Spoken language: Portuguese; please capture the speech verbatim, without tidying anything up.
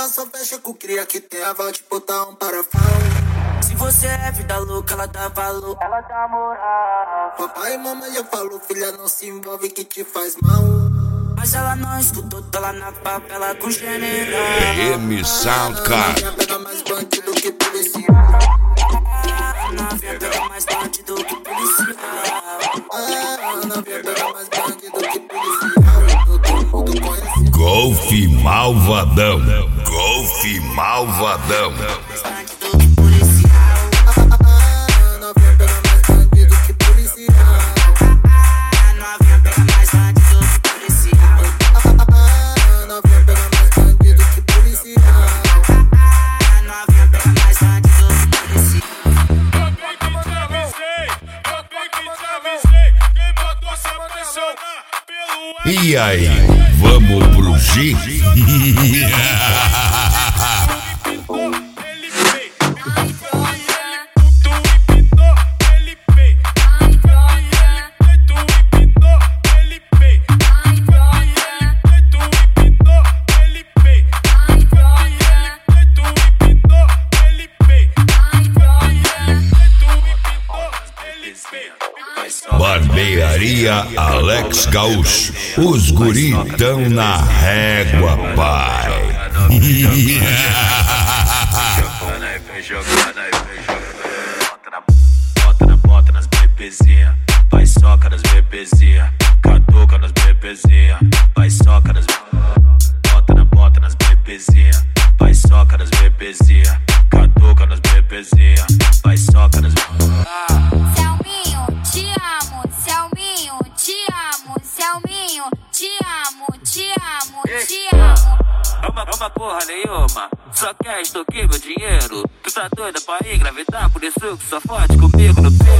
ela só fecha com cria que tem a voz de botar um parafão. Se você é vida louca, ela dá valor, ela dá moral. Papai e mamãe já falou, filha, não se envolve que te faz mal. Mas ela não estudou, tá lá na papela com general. P M Soundcard. Novinha pega mais bandido que policial. Novinha pega mais bandido que policial. Novinha pega mais bandido que policial. Todo mundo conhece. Golfe Malvadão. Golfe Malvadão. E aí, vamos pro G? Barbearia Alex Gaúcho. Os guri tão na régua, pai. Bota na bota nas bebezinha, vai soca nas bebezinha, catuca nas bebezinha, vai soca nas. Bota na bota nas bebezinha, vai soca nas bebezinha, catuca nas bebezinha, vai soca nas. Selminho, te amo, Selminho, te amo, Selminho, te amo, te amo, te amo. Ama, ama porra nenhuma, só quer extorquir meu dinheiro. Tu tá doida pra engravidar, por isso que só fode comigo no peito.